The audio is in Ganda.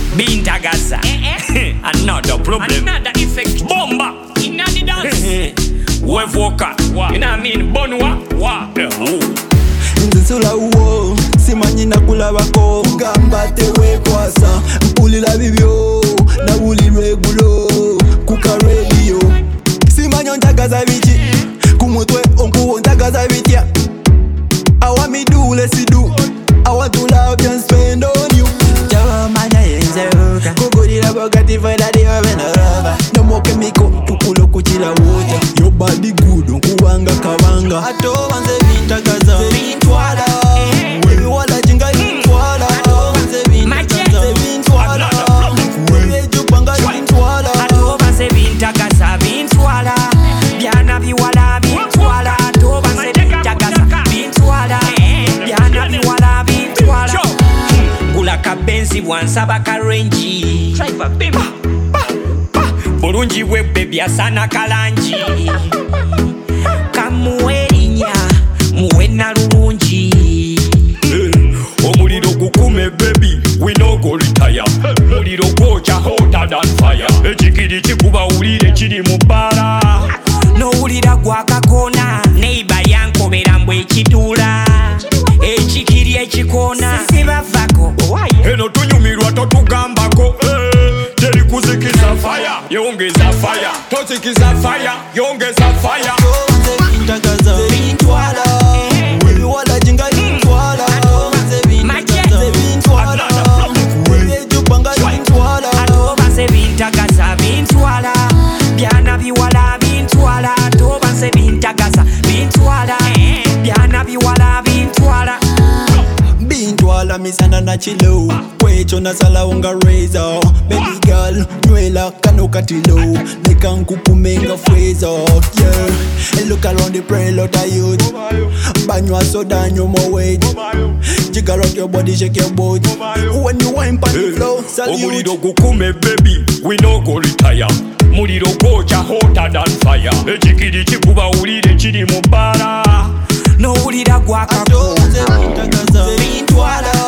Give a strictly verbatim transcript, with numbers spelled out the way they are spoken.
Bintagaza. Another problem. Another effect. Bomba. In the dance. Wevoka. You know what I mean? Bonwa. Wa. Nzisula uwo simanyi nakulabako kugamba tewekwasa mpulira bibyo nawulirwe gulo kuka radio simanyi ontagaza biki ku mutwe onkuwo ontagaza bitya I want me do less do I want to love you and spend on you Jamanya yenzeruka kugurira bogati for the day of another no more chemical tukulo kuchila water your body good nkubanga kabanga atobanze bintagaza bintwala wewe wala jinga bintwala atobanze bintagaza bintwala wewe jupanga bintwala atobanze bintagaza bintwala byana biwala bintwala atobanze bintagaza bintwala byana biwala bintwala ngula kabenzi bwansaba karenji Driver bimba. bulungi bwebbe byasana kalangi kamuwerinya muwe nalulungi omuliro gukume baby we no go retire muliro gwokya hotter than fire ekikiri kikuba wulire kiri mu bbala nowulira gwakakona neiba yankobera mbwe ekituula ekikiri ekikona sibavako eno tunyumirwa totugambako teri kuzikiza fire yongeza fire tozikiza fire yongeza fire atobanze bintagaza bintwala wewe wala jinga bintwala atobanze bintagaza bintwala wewe jupanga bintwala atobanze bintagaza bintwala byana biwala bintwala atobanze bintagaza bintwala byana biwala bintwala bintwala misana na chilo kwecho nasala unga razor baby girl nywela kanokatilo nekankukumenga fraser yeah look around the prayer lot of youth banywa soda nyo more weight jiggle out your body shake your boat when you wine pan the flow salute omuliro gukume baby we no go retire muliro gwokya hotter than fire ekikiri kikuba wulire kiri mu bbala nowulira gwakako atobanze bintagaza bintwala